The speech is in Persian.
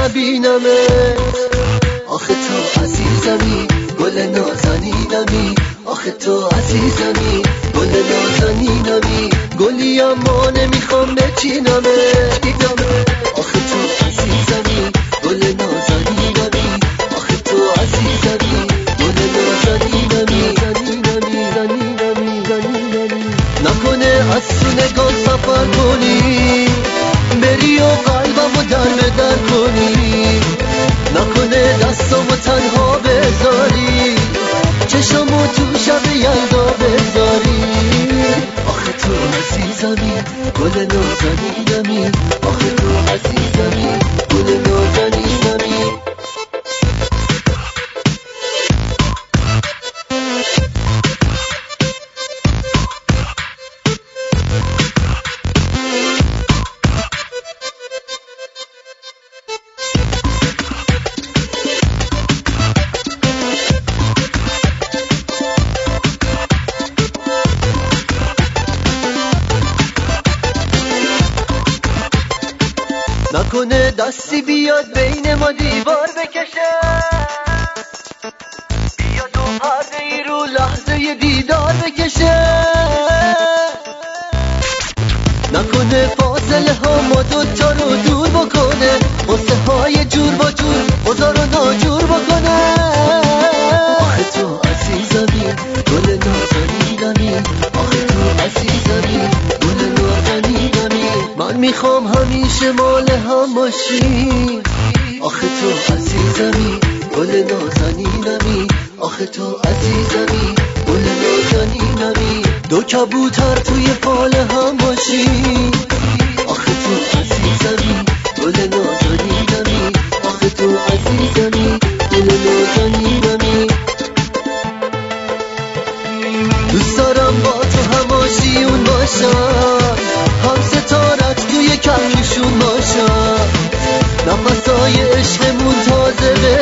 نبینمه. آخه تو عزیزمی گل نازنینمی، آخه تو عزیزمی گل نازنینمی، گلی اما نمیخوام بچینمه. آخه تو عزیزمی گل نازنینمی، آخه تو عزیزمی گل نازنینمی. نکنه از تو نگاه سفر کنی بری و قلبمو در کنی، نکنه دستامو تنها بذاری، چشمو تو شب یلدا بذاری. آخه تو عزیزمی گل نازنینمی، آخه تو عزیزمی گل نازنینمی. نکنه دستی بیاد بین ما دیوار بکشه، بیاد و پرده ای رو لحظه دیدار بکشه، نکنه فاصله ها ما دوتا رو دور بکنه، قصه های جور با جور بزار و ناجور بکنه. آخه تو عزیزمی گل نازنینمی، آخه تو عزیزمی گل نازنینمی، من میخوام همیشه مال هم باشی. آخه تو عزیزمی گل نازنینمی، آخه تو عزیزمی گل نازنینمی، دو کبوتر توی فال هم باشی. آخه تو عزیزمی گل نازنینمی، آخه تو عزیزمی گل نازنینمی. دوست دارم با تو هماشیون باشم، هم ستارت توی کهکشون باشم، نفسای عشقمون تازه